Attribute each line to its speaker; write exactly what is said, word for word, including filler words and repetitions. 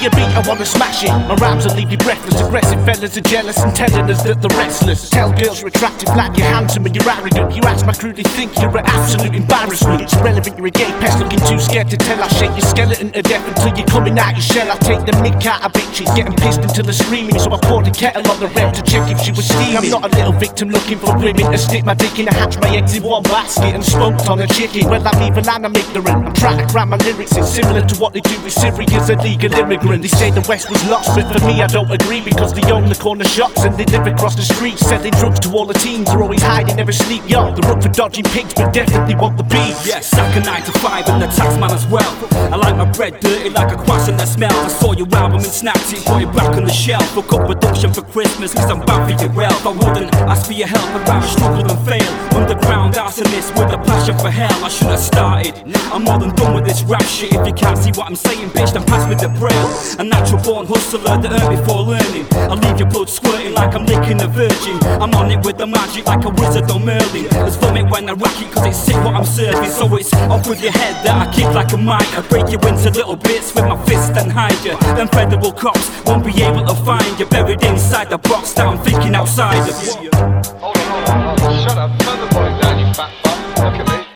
Speaker 1: a beat, I wanna smash it. My rhymes will leave you breathless. Aggressive fellas are jealous and telling us that they're restless. Tell girls you're attractive, like you're handsome and you're arrogant. You ask my crew, they think you're an absolute embarrassment. It's irrelevant, you're a gay pest looking too scared to tell. I'll shake your skeleton to death until you're coming out your shell. I'll take the mick out of bitches, getting pissed until they're screaming. So I poured a kettle on the rep to check if she was steaming. I'm not a little victim looking for women to stick my dick in a hatch, my eggs in one basket and smoked on a chicken. Well, I'm evil and I'm ignorant. I'm trying to cram my lyrics in, similar to what they do with Syria's illegal immigrant. They say the West was lost, but for me I don't agree, because they own the corner shops and they live across the street, selling drugs to all the teens. They're always hiding, never sleep, yo. They're up for dodging pigs, but definitely want the beef.
Speaker 2: Yeah, sack a nine to five and the tax man as well. I like my bread dirty like a croissant that smells. I saw your album and snapped it, put it back on the shelf. Fuck up production for Christmas, cause I'm bad for your wealth. I wouldn't ask for your help, I'd rather struggle than fail. Underground arsonist with a passion for hell. I should have started, I'm more than done with this rap shit. If you can't see what I'm saying, bitch, then pass me the braille. A natural born hustler that earned before learning. I leave your blood squirting like I'm licking a virgin. I'm on it with the magic like a wizard or Merlin. There's vomit when I rack it, cause it's sick what I'm serving. So it's off with your head that I kick like a mic. I break you into little bits with my fist and hide you. Then federal cops won't be able to find you, buried inside the box that I'm thinking outside of you.
Speaker 3: Hold on, hold on, hold on. Shut up, turn the volume down, you fat fuck. Look at me.